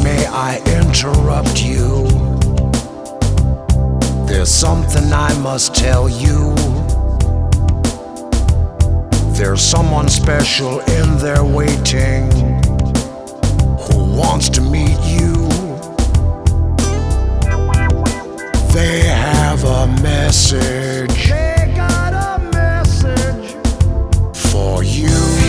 may I interrupt you? There's something I must tell you. There's someone special in there waiting who wants to meet you. They have a message. They got a message for you.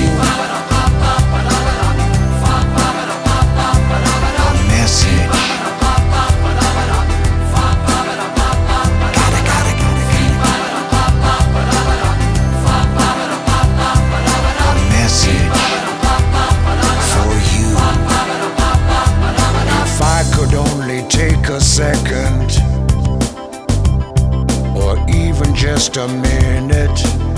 Take a second, or even just a minute,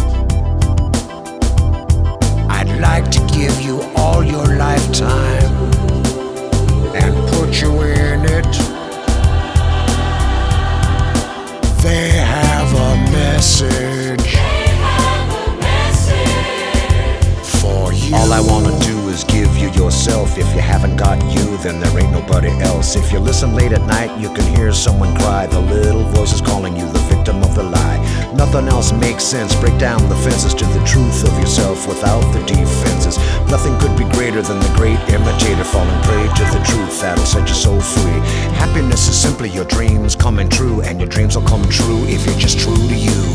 I'd like to give you all your lifetime and put you in it. They have a message for you. All I wanna do is give you yourself. If you haven't got you, then there ain't nobody else. If you listen late at night, you can hear someone cry. The little voice is calling you, the victim of the lie. Nothing else makes sense. Break down the fences to the truth of yourself without the defenses. Nothing could be greater than the great imitator falling prey to the truth that'll set your soul free. Happiness is simply your dreams coming true, and your dreams will come true if you're just true to you.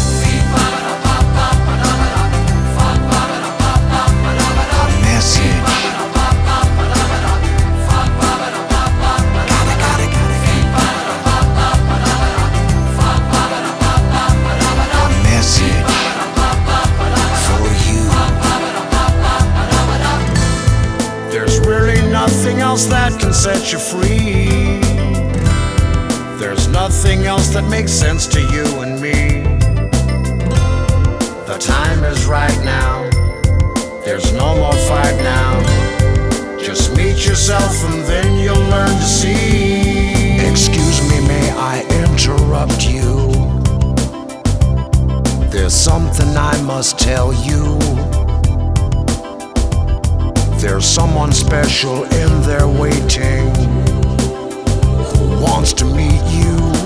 Nothing else that can set you free. There's nothing else that makes sense to you and me. The time is right now. There's no more fight now. Just meet yourself and then you'll learn to see. Excuse me, may I interrupt you? There's something I must tell you. There's someone special in there waiting who wants to meet you.